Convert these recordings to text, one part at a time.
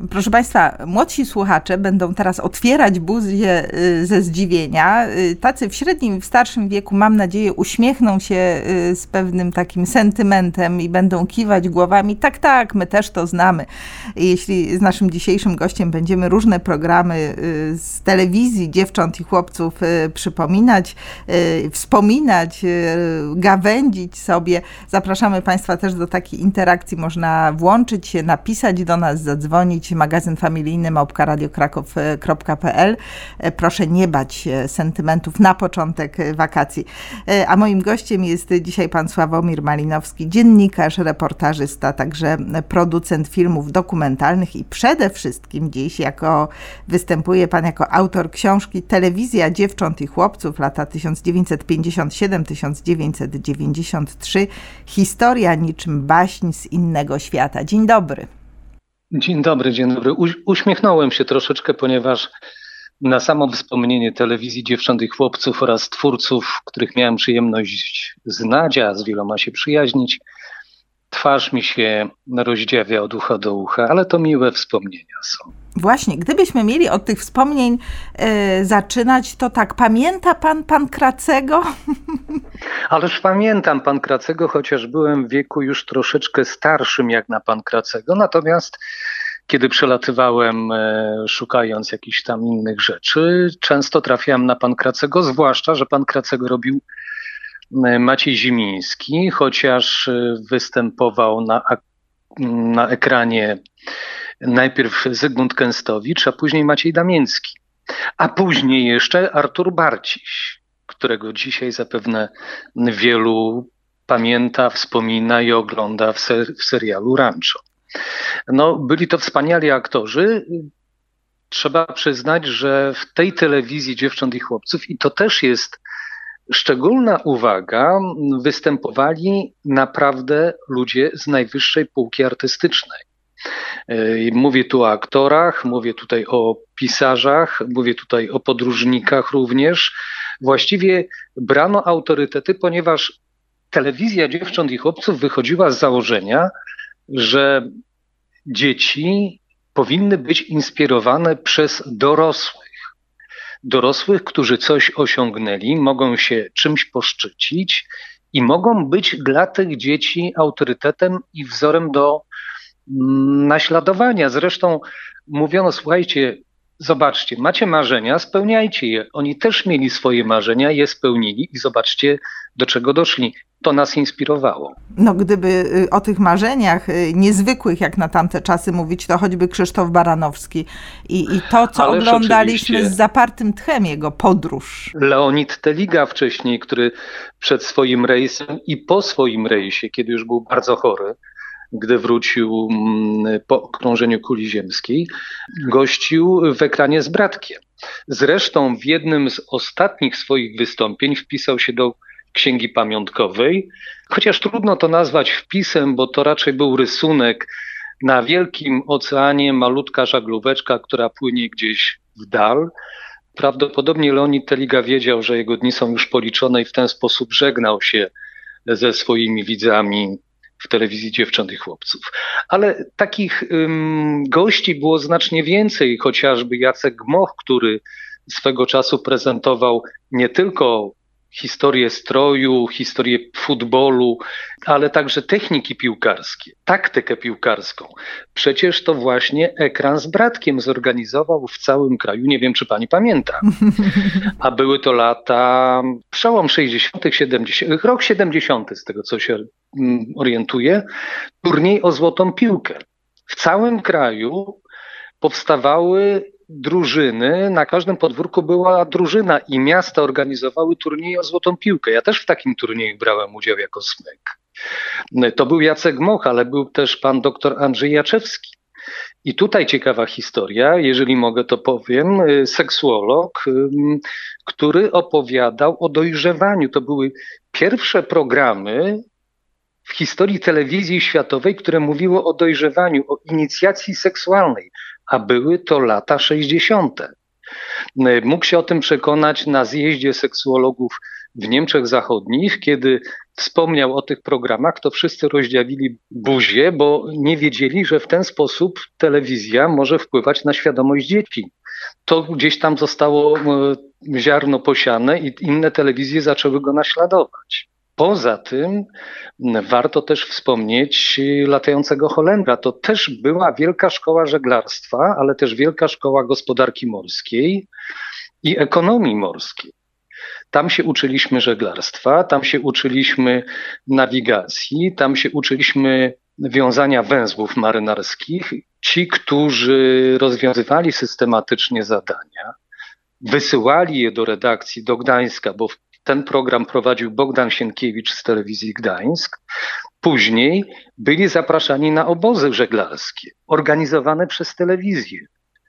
Proszę Państwa, młodsi słuchacze będą teraz otwierać buzię ze zdziwienia. Tacy w średnim i w starszym wieku, mam nadzieję, uśmiechną się z pewnym takim sentymentem i będą kiwać głowami. Tak, tak, my też to znamy. Jeśli z naszym dzisiejszym gościem będziemy różne programy z telewizji dziewcząt i chłopców przypominać, wspominać, gawędzić sobie, zapraszamy Państwa też do takiej interakcji. Można włączyć się, napisać do nas, zadzwonić. Magazyn familijny @radiokraków.pl. Proszę nie bać się sentymentów na początek wakacji. A moim gościem jest dzisiaj pan Sławomir Malinowski, dziennikarz, reportażysta, także producent filmów dokumentalnych i przede wszystkim dziś występuje pan jako autor książki Telewizja dziewcząt i chłopców, lata 1957-1993. Historia niczym baśń z innego świata. Dzień dobry. Dzień dobry, dzień dobry. Uśmiechnąłem się troszeczkę, ponieważ na samo wspomnienie telewizji dziewcząt i chłopców oraz twórców, których miałem przyjemność znać, a z wieloma się przyjaźnić, twarz mi się rozdziawia od ucha do ucha, ale to miłe wspomnienia są. Właśnie, gdybyśmy mieli od tych wspomnień zaczynać, to tak, pamięta pan Pankracego? Ależ pamiętam Pankracego, chociaż byłem w wieku już troszeczkę starszym jak na Pankracego, natomiast kiedy przelatywałem szukając jakichś tam innych rzeczy, często trafiałem na Pankracego, zwłaszcza, że Pankracego robił Maciej Zimiński, chociaż występował na ekranie najpierw Zygmunt Kęstowicz, a później Maciej Damiński, a później jeszcze Artur Barciś, którego dzisiaj zapewne wielu pamięta, wspomina i ogląda w serialu Rancho. No, byli to wspaniali aktorzy. Trzeba przyznać, że w tej telewizji dziewcząt i chłopców, i to też jest szczególna uwaga, występowali naprawdę ludzie z najwyższej półki artystycznej. Mówię tu o aktorach, mówię tutaj o pisarzach, mówię tutaj o podróżnikach również. Właściwie brano autorytety, ponieważ telewizja dziewcząt i chłopców wychodziła z założenia, że dzieci powinny być inspirowane przez dorosłych, którzy coś osiągnęli, mogą się czymś poszczycić i mogą być dla tych dzieci autorytetem i wzorem do naśladowania. Zresztą mówiono, słuchajcie, zobaczcie, macie marzenia, spełniajcie je. Oni też mieli swoje marzenia, je spełnili i zobaczcie, do czego doszli. To nas inspirowało. No gdyby o tych marzeniach niezwykłych jak na tamte czasy mówić, to choćby Krzysztof Baranowski i to, co Ależ oglądaliśmy oczywiście. Z zapartym tchem, jego podróż. Leonid Teliga wcześniej, który przed swoim rejsem i po swoim rejsie, kiedy już był bardzo chory, gdy wrócił po okrążeniu kuli ziemskiej, gościł w ekranie z Bratkiem. Zresztą w jednym z ostatnich swoich wystąpień wpisał się do Księgi Pamiątkowej, chociaż trudno to nazwać wpisem, bo to raczej był rysunek na wielkim oceanie, malutka żaglóweczka, która płynie gdzieś w dal. Prawdopodobnie Leonid Teliga wiedział, że jego dni są już policzone i w ten sposób żegnał się ze swoimi widzami w telewizji dziewcząt i chłopców. Ale takich gości było znacznie więcej, chociażby Jacek Gmoch, który swego czasu prezentował nie tylko historię stroju, historię futbolu, ale także techniki piłkarskie, taktykę piłkarską. Przecież to właśnie ekran z Bratkiem zorganizował w całym kraju, nie wiem czy pani pamięta, a były to lata, przełom 60., 70., rok 70. z tego co się orientuję, turniej o złotą piłkę. W całym kraju powstawały drużyny, na każdym podwórku była drużyna i miasta organizowały turnieje o złotą piłkę. Ja też w takim turnieju brałem udział jako smyk. To był Jacek Moch, ale był też pan doktor Andrzej Jaczewski. I tutaj ciekawa historia, jeżeli mogę to powiem, seksuolog, który opowiadał o dojrzewaniu. To były pierwsze programy w historii telewizji światowej, które mówiło o dojrzewaniu, o inicjacji seksualnej, a były to lata 60. Mógł się o tym przekonać na zjeździe seksuologów w Niemczech Zachodnich, kiedy wspomniał o tych programach, to wszyscy rozdziawili buzię, bo nie wiedzieli, że w ten sposób telewizja może wpływać na świadomość dzieci. To gdzieś tam zostało ziarno posiane i inne telewizje zaczęły go naśladować. Poza tym warto też wspomnieć latającego Holendra. To też była wielka szkoła żeglarstwa, ale też wielka szkoła gospodarki morskiej i ekonomii morskiej. Tam się uczyliśmy żeglarstwa, tam się uczyliśmy nawigacji, tam się uczyliśmy wiązania węzłów marynarskich. Ci, którzy rozwiązywali systematycznie zadania, wysyłali je do redakcji do Gdańska, bo ten program prowadził Bogdan Sienkiewicz z telewizji Gdańsk. Później byli zapraszani na obozy żeglarskie, organizowane przez telewizję.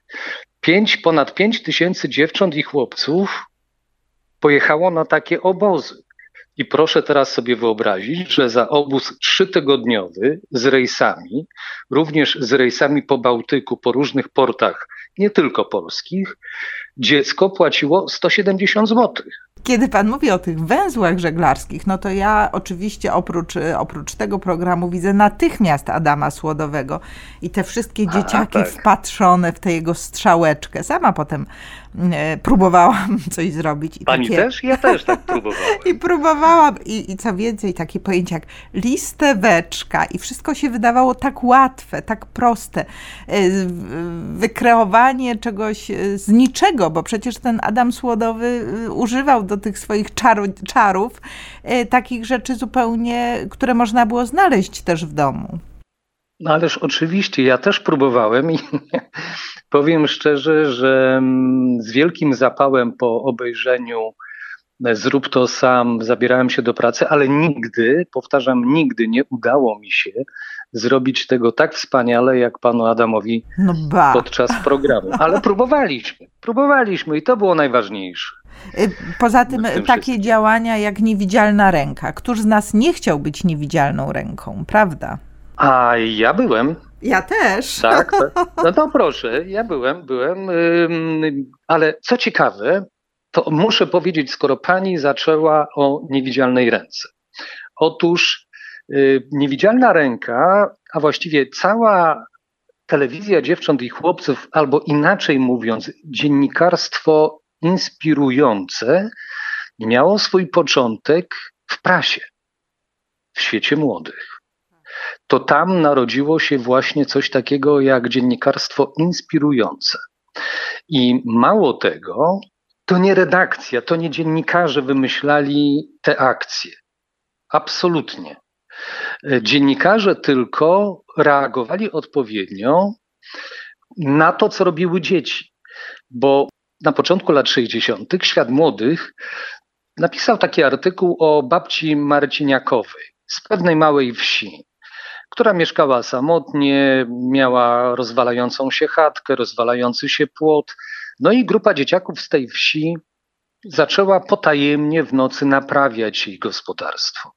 Ponad 5 tysięcy dziewcząt i chłopców pojechało na takie obozy. I proszę teraz sobie wyobrazić, że za obóz 3-tygodniowy z rejsami, również z rejsami po Bałtyku, po różnych portach, nie tylko polskich, dziecko płaciło 170 zł. Kiedy pan mówi o tych węzłach żeglarskich, no to ja oczywiście oprócz tego programu widzę natychmiast Adama Słodowego i te wszystkie dzieciaki wpatrzone w tę jego strzałeczkę. Sama potem próbowałam coś zrobić. Pani też? Ja też tak próbowałam. I próbowałam i co więcej, takie pojęcia jak listeweczka i wszystko się wydawało tak łatwe, tak proste. Wykreowanie czegoś z niczego, bo przecież ten Adam Słodowy używał do tych swoich czarów takich rzeczy zupełnie, które można było znaleźć też w domu. No ależ oczywiście, ja też próbowałem i powiem szczerze, że z wielkim zapałem po obejrzeniu Zrób to sam zabierałem się do pracy, ale nigdy, powtarzam, nigdy nie udało mi się zrobić tego tak wspaniale jak panu Adamowi podczas programu. Ale próbowaliśmy i to było najważniejsze. Poza tym takie działania jak niewidzialna ręka. Któż z nas nie chciał być niewidzialną ręką, prawda? A ja byłem. Ja też. Tak, no to proszę, ja byłem, ale co ciekawe, to muszę powiedzieć, skoro pani zaczęła o niewidzialnej ręce. Otóż niewidzialna ręka, a właściwie cała telewizja dziewcząt i chłopców, albo inaczej mówiąc, dziennikarstwo inspirujące, miało swój początek w prasie, w świecie młodych. To tam narodziło się właśnie coś takiego jak dziennikarstwo inspirujące. I mało tego, to nie redakcja, to nie dziennikarze wymyślali te akcje. Absolutnie. Dziennikarze tylko reagowali odpowiednio na to, co robiły dzieci. Bo na początku lat 60. Świat Młodych napisał taki artykuł o babci Marciniakowej z pewnej małej wsi, która mieszkała samotnie, miała rozwalającą się chatkę, rozwalający się płot. No i grupa dzieciaków z tej wsi zaczęła potajemnie w nocy naprawiać jej gospodarstwo.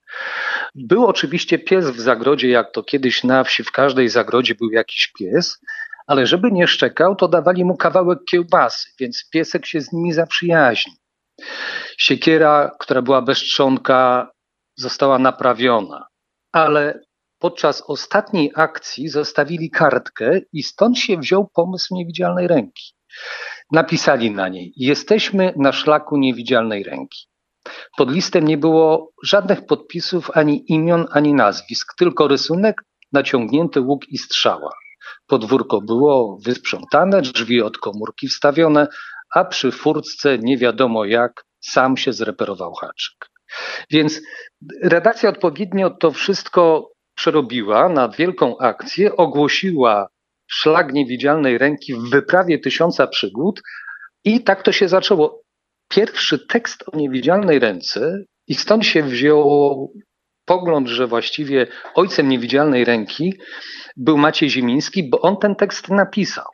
Był oczywiście pies w zagrodzie, jak to kiedyś na wsi, w każdej zagrodzie był jakiś pies, ale żeby nie szczekał, to dawali mu kawałek kiełbasy, więc piesek się z nimi zaprzyjaźnił. Siekiera, która była bez trzonka, została naprawiona, ale podczas ostatniej akcji zostawili kartkę i stąd się wziął pomysł niewidzialnej ręki. Napisali na niej: jesteśmy na szlaku niewidzialnej ręki. Pod listem nie było żadnych podpisów, ani imion, ani nazwisk, tylko rysunek, naciągnięty łuk i strzała. Podwórko było wysprzątane, drzwi od komórki wstawione, a przy furtce nie wiadomo jak sam się zreperował haczyk. Więc redakcja odpowiednio to wszystko przerobiła na wielką akcję, ogłosiła szlak niewidzialnej ręki w wyprawie 1000 przygód i tak to się zaczęło. Pierwszy tekst o niewidzialnej ręce i stąd się wziął pogląd, że właściwie ojcem niewidzialnej ręki był Maciej Ziemiński, bo on ten tekst napisał.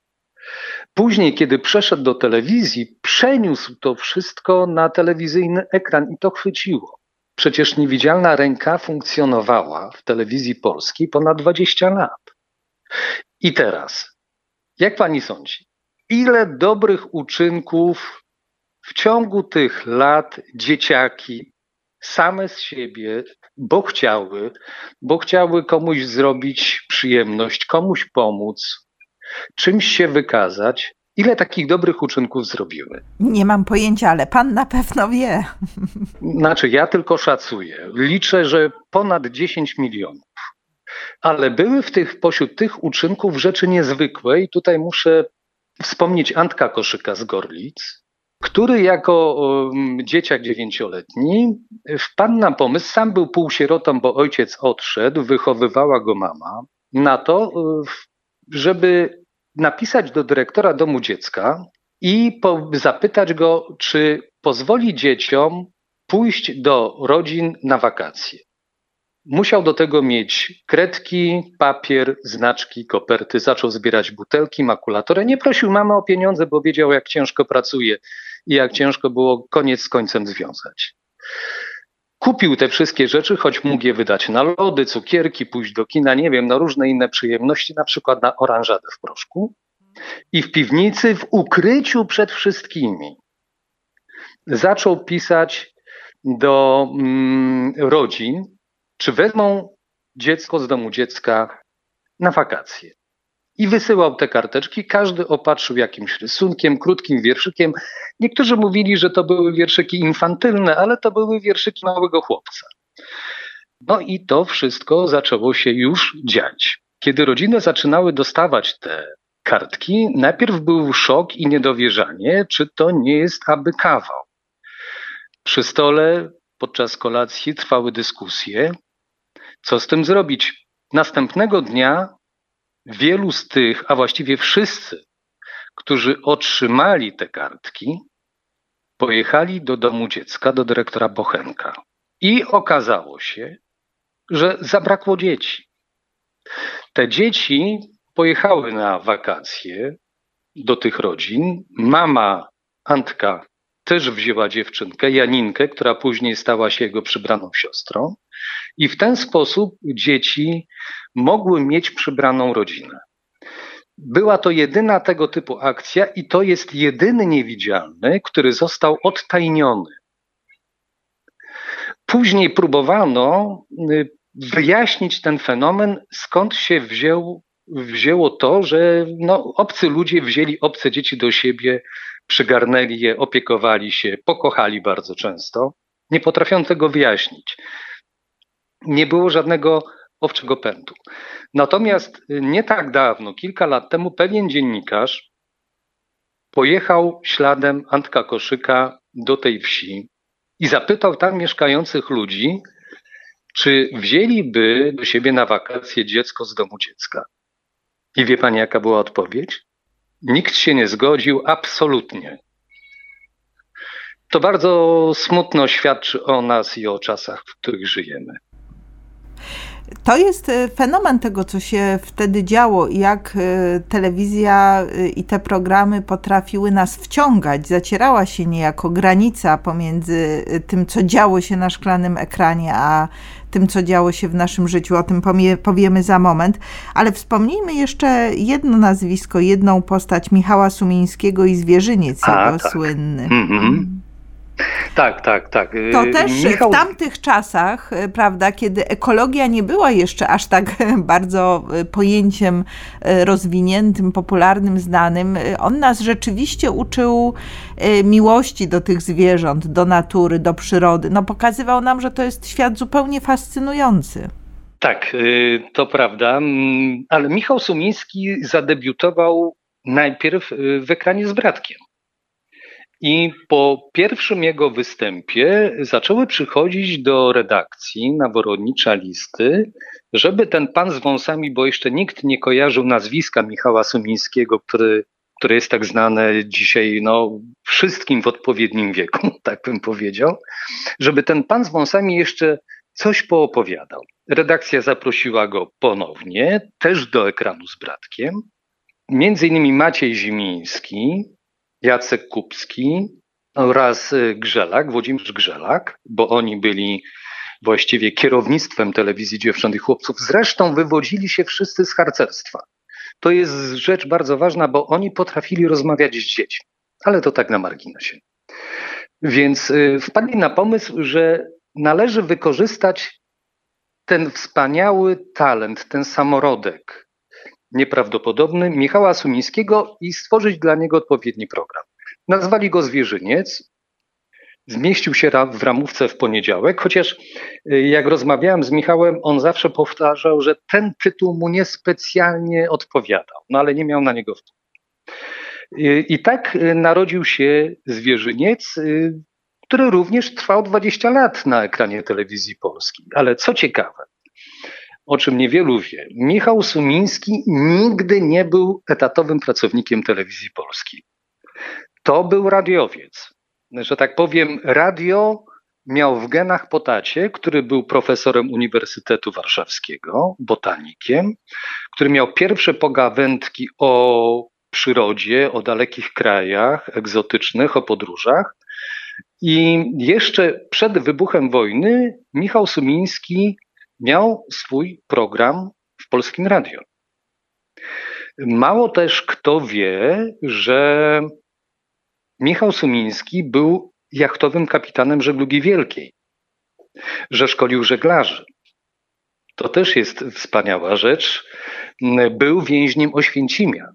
Później, kiedy przeszedł do telewizji, przeniósł to wszystko na telewizyjny ekran i to chwyciło. Przecież niewidzialna ręka funkcjonowała w telewizji polskiej ponad 20 lat. I teraz, jak pani sądzi, ile dobrych uczynków w ciągu tych lat dzieciaki same z siebie, bo chciały komuś zrobić przyjemność, komuś pomóc, czymś się wykazać. Ile takich dobrych uczynków zrobiły? Nie mam pojęcia, ale pan na pewno wie. Znaczy, ja tylko szacuję. Liczę, że ponad 10 milionów. Ale były pośród tych uczynków rzeczy niezwykłe i tutaj muszę wspomnieć Antka Koszyka z Gorlic, który jako dzieciak 9-letni wpadł na pomysł, sam był półsierotą, bo ojciec odszedł, wychowywała go mama, na to, żeby napisać do dyrektora domu dziecka i zapytać go, czy pozwoli dzieciom pójść do rodzin na wakacje. Musiał do tego mieć kredki, papier, znaczki, koperty. Zaczął zbierać butelki, makulatory. Nie prosił mamy o pieniądze, bo wiedział, jak ciężko pracuje i jak ciężko było koniec z końcem związać. Kupił te wszystkie rzeczy, choć mógł je wydać na lody, cukierki, pójść do kina, nie wiem, na różne inne przyjemności, na przykład na oranżadę w proszku. I w piwnicy, w ukryciu przed wszystkimi, zaczął pisać do rodzin, czy wezmą dziecko z domu dziecka na wakacje. I wysyłał te karteczki, każdy opatrzył jakimś rysunkiem, krótkim wierszykiem. Niektórzy mówili, że to były wierszyki infantylne, ale to były wierszyki małego chłopca. No i to wszystko zaczęło się już dziać. Kiedy rodziny zaczynały dostawać te kartki, najpierw był szok i niedowierzanie, czy to nie jest aby kawał. Przy stole podczas kolacji trwały dyskusje, co z tym zrobić. Następnego dnia wielu z tych, a właściwie wszyscy, którzy otrzymali te kartki, pojechali do domu dziecka, do dyrektora Bochenka. I okazało się, że zabrakło dzieci. Te dzieci pojechały na wakacje do tych rodzin. Mama Antka też wzięła dziewczynkę, Janinkę, która później stała się jego przybraną siostrą. I w ten sposób dzieci mogły mieć przybraną rodzinę. Była to jedyna tego typu akcja i to jest jedyny niewidzialny, który został odtajniony. Później próbowano wyjaśnić ten fenomen, skąd się wzięło to, że obcy ludzie wzięli obce dzieci do siebie, przygarnęli je, opiekowali się, pokochali bardzo często. Nie potrafią tego wyjaśnić. Nie było żadnego owczego pędu. Natomiast nie tak dawno, kilka lat temu, pewien dziennikarz pojechał śladem Antka Koszyka do tej wsi i zapytał tam mieszkających ludzi, czy wzięliby do siebie na wakacje dziecko z domu dziecka. I wie pani, jaka była odpowiedź? Nikt się nie zgodził, absolutnie. To bardzo smutno świadczy o nas i o czasach, w których żyjemy. To jest fenomen tego, co się wtedy działo i jak telewizja i te programy potrafiły nas wciągać. Zacierała się niejako granica pomiędzy tym, co działo się na szklanym ekranie, a tym, co działo się w naszym życiu. O tym powiemy za moment. Ale wspomnijmy jeszcze jedno nazwisko, jedną postać Michała Sumińskiego i Zwierzyniec, jego słynny. Mm-hmm. Tak. To też w tamtych czasach, prawda, kiedy ekologia nie była jeszcze aż tak bardzo pojęciem rozwiniętym, popularnym, znanym, on nas rzeczywiście uczył miłości do tych zwierząt, do natury, do przyrody. Pokazywał nam, że to jest świat zupełnie fascynujący. Tak, to prawda, ale Michał Sumiński zadebiutował najpierw w Ekranie z Bratkiem. I po pierwszym jego występie zaczęły przychodzić do redakcji naworodnicza listy, żeby ten pan z wąsami, bo jeszcze nikt nie kojarzył nazwiska Michała Sumińskiego, które jest tak znane dzisiaj wszystkim w odpowiednim wieku, tak bym powiedział, żeby ten pan z wąsami jeszcze coś poopowiadał. Redakcja zaprosiła go ponownie, też do Ekranu z Bratkiem. Między innymi Maciej Zimiński, Jacek Kubski oraz Grzelak, Włodzimierz Grzelak, bo oni byli właściwie kierownictwem telewizji Dziewcząt i Chłopców. Zresztą wywodzili się wszyscy z harcerstwa. To jest rzecz bardzo ważna, bo oni potrafili rozmawiać z dziećmi, ale to tak na marginesie. Więc wpadli na pomysł, że należy wykorzystać ten wspaniały talent, ten samorodek nieprawdopodobny Michała Sumińskiego i stworzyć dla niego odpowiedni program. Nazwali go Zwierzyniec. Zmieścił się w ramówce w poniedziałek, chociaż jak rozmawiałem z Michałem, on zawsze powtarzał, że ten tytuł mu niespecjalnie odpowiadał, no ale nie miał na niego wpływu. I tak narodził się Zwierzyniec, który również trwał 20 lat na ekranie telewizji polskiej. Ale co ciekawe, o czym niewielu wie, Michał Sumiński nigdy nie był etatowym pracownikiem telewizji polskiej. To był radiowiec. Że tak powiem, radio miał w genach po tacie, który był profesorem Uniwersytetu Warszawskiego, botanikiem, który miał pierwsze pogawędki o przyrodzie, o dalekich krajach egzotycznych, o podróżach. I jeszcze przed wybuchem wojny Michał Sumiński miał swój program w Polskim Radiu. Mało też kto wie, że Michał Sumiński był jachtowym kapitanem żeglugi wielkiej, że szkolił żeglarzy. To też jest wspaniała rzecz. Był więźniem Oświęcimia.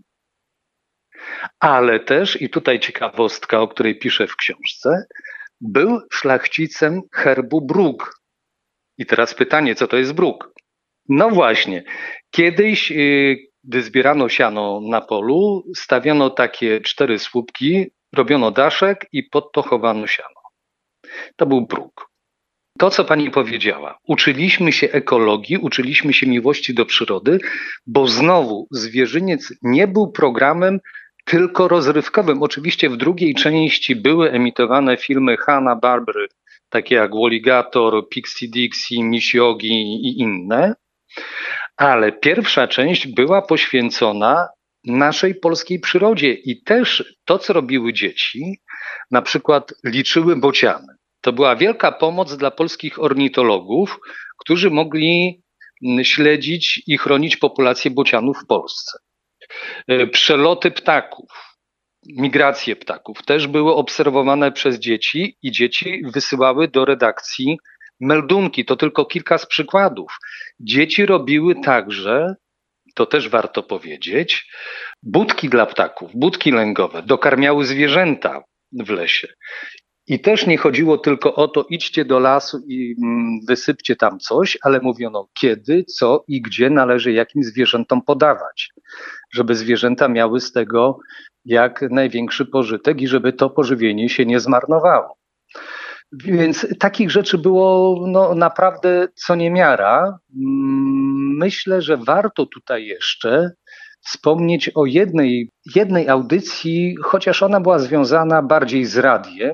Ale też, i tutaj ciekawostka, o której piszę w książce, był szlachcicem herbu Bruk. I teraz pytanie, co to jest Bruk? No właśnie, kiedyś, gdy zbierano siano na polu, stawiano takie 4 słupki, robiono daszek i pod to chowano siano. To był Bruk. To, co pani powiedziała, uczyliśmy się ekologii, uczyliśmy się miłości do przyrody, bo znowu Zwierzyniec nie był programem tylko rozrywkowym. Oczywiście w drugiej części były emitowane filmy Hanna-Barbery, takie jak Walligator, Pixie Dixie, Miss Yogi i inne, ale pierwsza część była poświęcona naszej polskiej przyrodzie i też to, co robiły dzieci, na przykład liczyły bociany. To była wielka pomoc dla polskich ornitologów, którzy mogli śledzić i chronić populację bocianów w Polsce. Przeloty ptaków, migracje ptaków też były obserwowane przez dzieci i dzieci wysyłały do redakcji meldunki. To tylko kilka z przykładów. Dzieci robiły także, to też warto powiedzieć, budki dla ptaków, budki lęgowe, dokarmiały zwierzęta w lesie. I też nie chodziło tylko o to, idźcie do lasu i wysypcie tam coś, ale mówiono kiedy, co i gdzie należy jakim zwierzętom podawać, żeby zwierzęta miały z tego jak największy pożytek i żeby to pożywienie się nie zmarnowało. Więc takich rzeczy było naprawdę co niemiara. Myślę, że warto tutaj jeszcze wspomnieć o jednej audycji, chociaż ona była związana bardziej z radiem,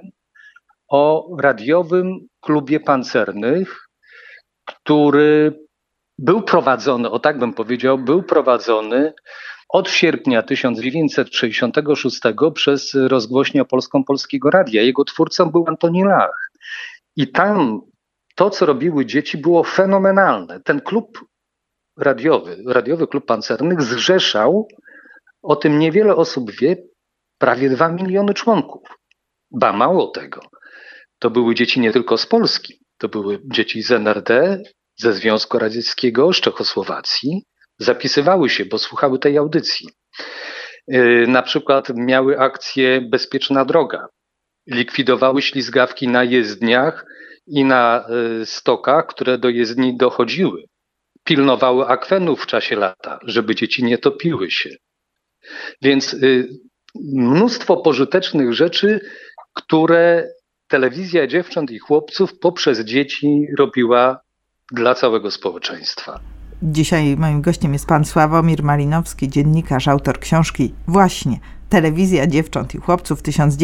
o radiowym klubie pancernych, który był prowadzony, o tak bym powiedział, był prowadzony od sierpnia 1966 przez rozgłośnię opolską Polskiego Radia. Jego twórcą był Antoni Lach. I tam to, co robiły dzieci, było fenomenalne. Ten klub radiowy klub pancernych zrzeszał, o tym niewiele osób wie, prawie 2 miliony członków. Ba, mało tego. To były dzieci nie tylko z Polski, to były dzieci z NRD, ze Związku Radzieckiego, z Czechosłowacji. Zapisywały się, bo słuchały tej audycji. Na przykład miały akcję Bezpieczna Droga. Likwidowały ślizgawki na jezdniach i na stokach, które do jezdni dochodziły. Pilnowały akwenów w czasie lata, żeby dzieci nie topiły się. Więc mnóstwo pożytecznych rzeczy, które telewizja dziewcząt i chłopców poprzez dzieci robiła dla całego społeczeństwa. Dzisiaj moim gościem jest pan Sławomir Malinowski, dziennikarz, autor książki właśnie Telewizja dziewcząt i chłopców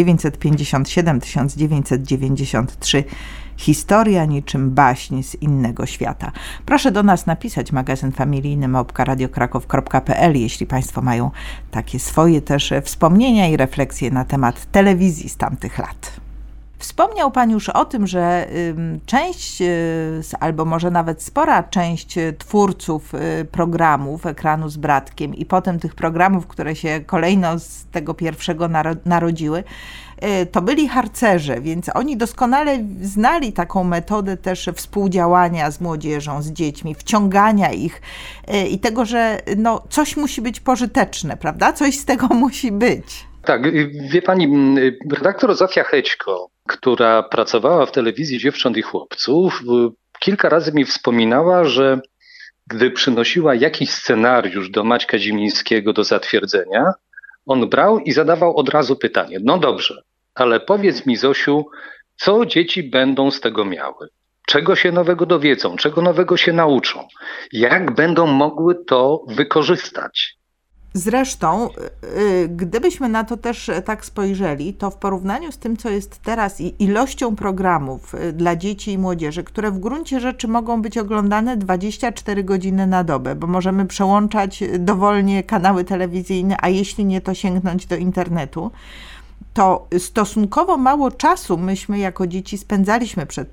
1957-1993. Historia niczym baśń z innego świata. Proszę do nas napisać, magazyn familijny @radiokraków.pl, jeśli państwo mają takie swoje też wspomnienia i refleksje na temat telewizji z tamtych lat. Wspomniał Pan już o tym, że część, albo może nawet spora część twórców programów Ekranu z Bratkiem i potem tych programów, które się kolejno z tego pierwszego narodziły, to byli harcerze, więc oni doskonale znali taką metodę też współdziałania z młodzieżą, z dziećmi, wciągania ich i tego, że no, coś musi być pożyteczne, prawda? Coś z tego musi być. Tak, wie pani, redaktor Zofia Hećko, która pracowała w telewizji Dziewcząt i Chłopców, kilka razy mi wspominała, że gdy przynosiła jakiś scenariusz do Maćka Zimińskiego do zatwierdzenia, on brał i zadawał od razu pytanie: no dobrze, ale powiedz mi, Zosiu, co dzieci będą z tego miały? Czego się nowego dowiedzą? Czego nowego się nauczą? Jak będą mogły to wykorzystać? Zresztą, gdybyśmy na to też tak spojrzeli, to w porównaniu z tym, co jest teraz i ilością programów dla dzieci i młodzieży, które w gruncie rzeczy mogą być oglądane 24 godziny na dobę, bo możemy przełączać dowolnie kanały telewizyjne, a jeśli nie, to sięgnąć do internetu, to stosunkowo mało czasu myśmy jako dzieci spędzaliśmy przed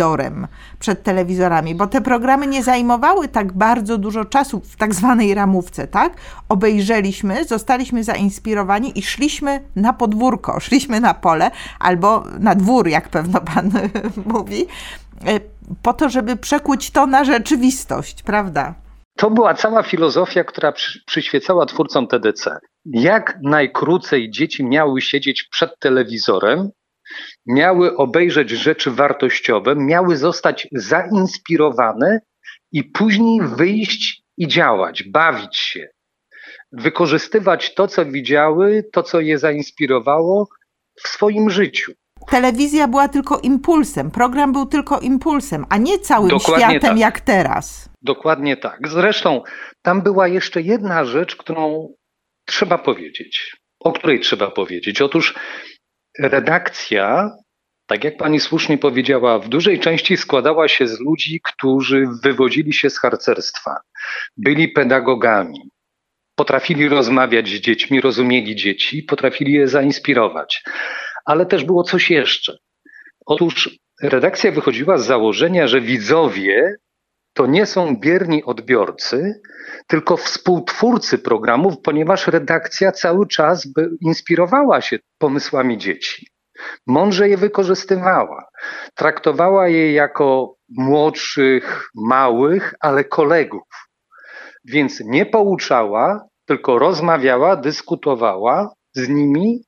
telewizorami, bo te programy nie zajmowały tak bardzo dużo czasu w tak zwanej ramówce, tak? Obejrzeliśmy, zostaliśmy zainspirowani i szliśmy na podwórko, szliśmy na pole albo na dwór, jak pewno Pan mówi, po to, żeby przekuć to na rzeczywistość, prawda? To była cała filozofia, która przyświecała twórcom TDC. Jak najkrócej dzieci miały siedzieć przed telewizorem, miały obejrzeć rzeczy wartościowe, miały zostać zainspirowane i później wyjść i działać, bawić się, wykorzystywać to, co widziały, to, co je zainspirowało w swoim życiu. Telewizja była tylko impulsem, program był tylko impulsem, a nie całym Dokładnie światem tak. Jak teraz. Dokładnie tak. Zresztą tam była jeszcze jedna rzecz, którą trzeba powiedzieć, o której trzeba powiedzieć. Otóż redakcja, tak jak pani słusznie powiedziała, w dużej części składała się z ludzi, którzy wywodzili się z harcerstwa, byli pedagogami, potrafili rozmawiać z dziećmi, rozumieli dzieci, potrafili je zainspirować. Ale też było coś jeszcze. Otóż redakcja wychodziła z założenia, że widzowie to nie są bierni odbiorcy, tylko współtwórcy programów, ponieważ redakcja cały czas inspirowała się pomysłami dzieci. Mądrze je wykorzystywała. Traktowała je jako młodszych, małych, ale kolegów. Więc nie pouczała, tylko rozmawiała, dyskutowała z nimi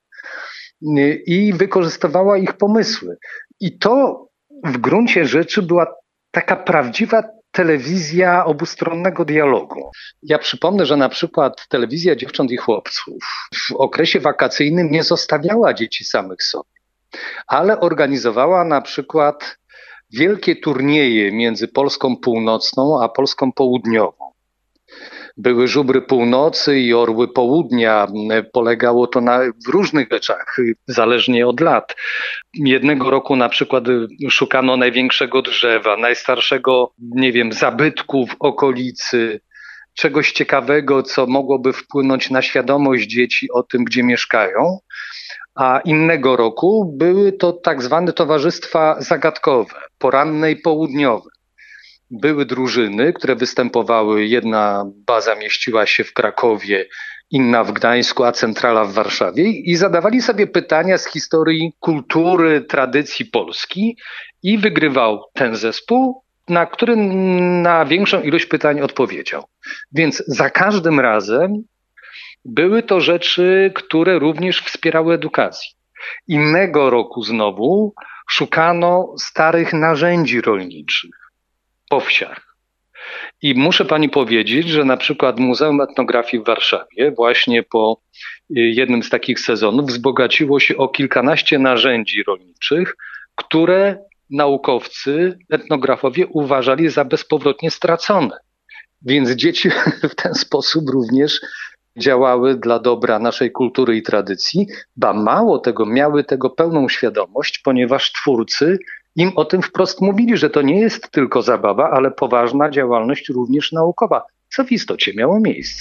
i wykorzystywała ich pomysły. I to w gruncie rzeczy była taka prawdziwa telewizja obustronnego dialogu. Ja przypomnę, że na przykład telewizja Dziewcząt i Chłopców w okresie wakacyjnym nie zostawiała dzieci samych sobie, ale organizowała na przykład wielkie turnieje między Polską Północną a Polską Południową. Były żubry północy i orły południa. Polegało to na różnych rzeczach, zależnie od lat. Jednego roku na przykład szukano największego drzewa, najstarszego, zabytku w okolicy, czegoś ciekawego, co mogłoby wpłynąć na świadomość dzieci o tym, gdzie mieszkają. A innego roku były to tak zwane towarzystwa zagadkowe, poranne i południowe. Były drużyny, które występowały, jedna baza mieściła się w Krakowie, inna w Gdańsku, a centrala w Warszawie i zadawali sobie pytania z historii kultury, tradycji Polski i wygrywał ten zespół, który na większą ilość pytań odpowiedział. Więc za każdym razem były to rzeczy, które również wspierały edukację. Innego roku znowu szukano starych narzędzi rolniczych po wsiach. I muszę pani powiedzieć, że na przykład Muzeum Etnografii w Warszawie właśnie po jednym z takich sezonów wzbogaciło się o kilkanaście narzędzi rolniczych, które naukowcy, etnografowie uważali za bezpowrotnie stracone. Więc dzieci w ten sposób również działały dla dobra naszej kultury i tradycji, ba mało tego, miały tego pełną świadomość, ponieważ twórcy im o tym wprost mówili, że to nie jest tylko zabawa, ale poważna działalność również naukowa, co w istocie miało miejsce.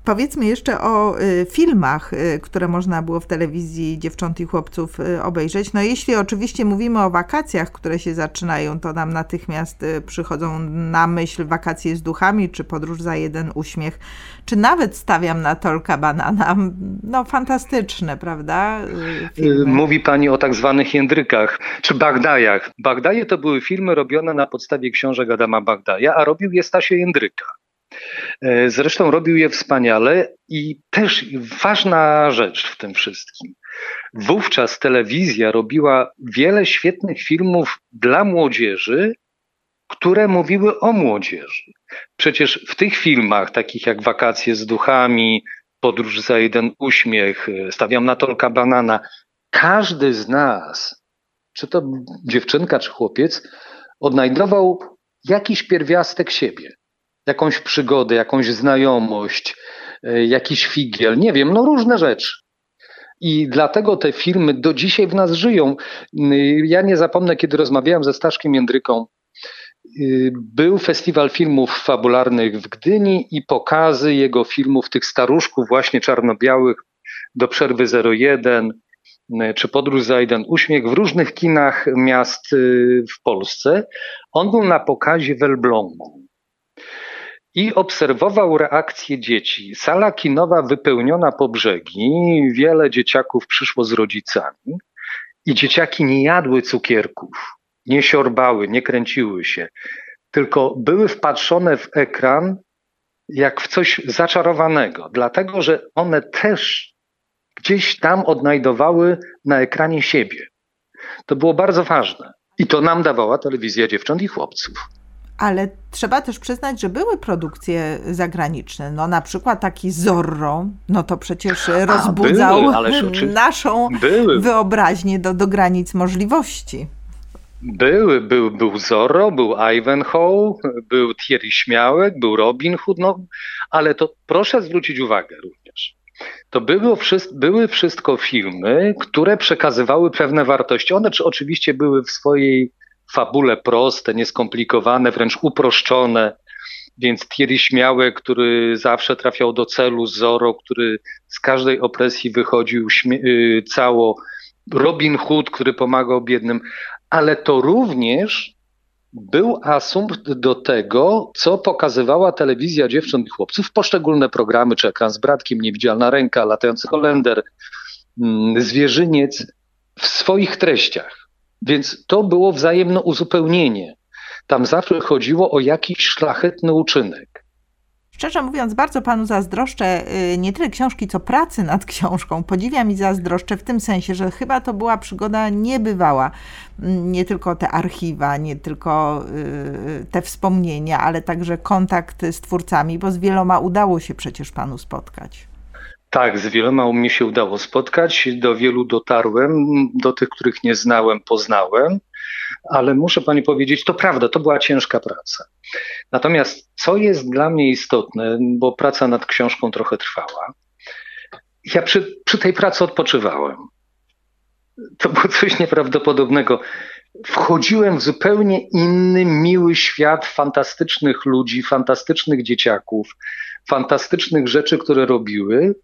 Powiedzmy jeszcze o filmach, które można było w telewizji Dziewcząt i Chłopców obejrzeć. No jeśli oczywiście mówimy o wakacjach, które się zaczynają, to nam natychmiast przychodzą na myśl Wakacje z duchami, czy Podróż za jeden uśmiech, czy nawet Stawiam na Tolka banana. No fantastyczne, prawda? Filmy. Mówi pani o tak zwanych jędrykach, czy Bagdajach. Bagdaje to były filmy robione na podstawie książek Adama Bagdaja, a robił je Stasio Jędryka. Zresztą robił je wspaniale i też ważna rzecz w tym wszystkim. Wówczas telewizja robiła wiele świetnych filmów dla młodzieży, które mówiły o młodzieży. Przecież w tych filmach, takich jak Wakacje z duchami, Podróż za jeden uśmiech, Stawiam na Tolka banana, każdy z nas, czy to dziewczynka, czy chłopiec, odnajdował jakiś pierwiastek siebie. Jakąś przygodę, jakąś znajomość, jakiś figiel, nie wiem, no różne rzeczy. I dlatego te filmy do dzisiaj w nas żyją. Ja nie zapomnę, kiedy rozmawiałem ze Staszkiem Jędryką, był festiwal filmów fabularnych w Gdyni i pokazy jego filmów, tych staruszków właśnie czarno-białych, Do przerwy 01, czy Podróż za jeden uśmiech w różnych kinach miast w Polsce. On był na pokazie w Elblągu i obserwował reakcje dzieci. Sala kinowa wypełniona po brzegi, wiele dzieciaków przyszło z rodzicami i dzieciaki nie jadły cukierków, nie siorbały, nie kręciły się, tylko były wpatrzone w ekran jak w coś zaczarowanego, dlatego że one też gdzieś tam odnajdowały na ekranie siebie. To było bardzo ważne i to nam dawała telewizja Dziewcząt i Chłopców. Ale trzeba też przyznać, że były produkcje zagraniczne. No na przykład taki Zorro, no to przecież rozbudzał naszą wyobraźnię do granic możliwości. Był Zorro, był Ivanhoe, był Thierry Śmiałek, był Robin Hood, no ale to proszę zwrócić uwagę również. To były wszystko filmy, które przekazywały pewne wartości. One oczywiście były w swojej fabule proste, nieskomplikowane, wręcz uproszczone. Więc Thierry Śmiałek, który zawsze trafiał do celu, Zorro, który z każdej opresji wychodził cało, Robin Hood, który pomagał biednym, ale to również był asumpt do tego, co pokazywała telewizja Dziewcząt i Chłopców, poszczególne programy, czy Ekran z bratkiem, Niewidzialna ręka, Latający Holender, Zwierzyniec, w swoich treściach. Więc to było wzajemne uzupełnienie. Tam zawsze chodziło o jakiś szlachetny uczynek. Szczerze mówiąc, bardzo panu zazdroszczę nie tyle książki, co pracy nad książką. Podziwiam i zazdroszczę w tym sensie, że chyba to była przygoda niebywała. Nie tylko te archiwa, nie tylko te wspomnienia, ale także kontakt z twórcami, bo z wieloma udało się przecież panu spotkać. Tak, z wieloma mnie się udało spotkać, do wielu dotarłem, do tych, których nie znałem, poznałem, ale muszę pani powiedzieć, to prawda, to była ciężka praca. Natomiast co jest dla mnie istotne, bo praca nad książką trochę trwała, ja przy tej pracy odpoczywałem. To było coś nieprawdopodobnego. Wchodziłem w zupełnie inny, miły świat fantastycznych ludzi, fantastycznych dzieciaków, fantastycznych rzeczy, które robiły.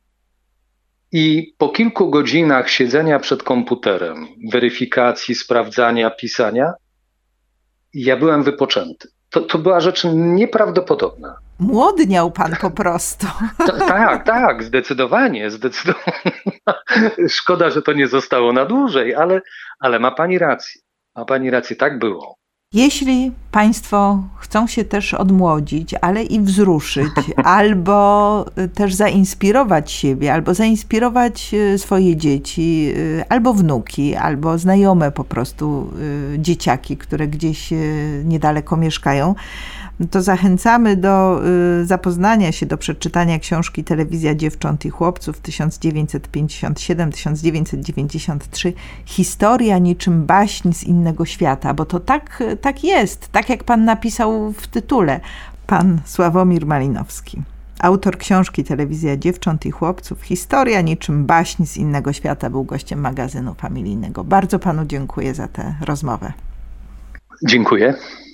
I po kilku godzinach siedzenia przed komputerem, weryfikacji, sprawdzania, pisania, ja byłem wypoczęty. To była rzecz nieprawdopodobna. Młodniał pan po prostu. Tak, zdecydowanie. Szkoda, że to nie zostało na dłużej, ale ma pani rację. Tak było. Jeśli państwo chcą się też odmłodzić, ale i wzruszyć, albo też zainspirować siebie, albo zainspirować swoje dzieci, albo wnuki, albo znajome po prostu dzieciaki, które gdzieś niedaleko mieszkają, to zachęcamy do zapoznania się, do przeczytania książki Telewizja Dziewcząt i Chłopców 1957-1993. Historia niczym baśń z innego świata, bo to tak jest, tak jak pan napisał w tytule. Pan Sławomir Malinowski, autor książki Telewizja Dziewcząt i Chłopców. Historia niczym baśń z innego świata, był gościem magazynu familijnego. Bardzo panu dziękuję za tę rozmowę. Dziękuję.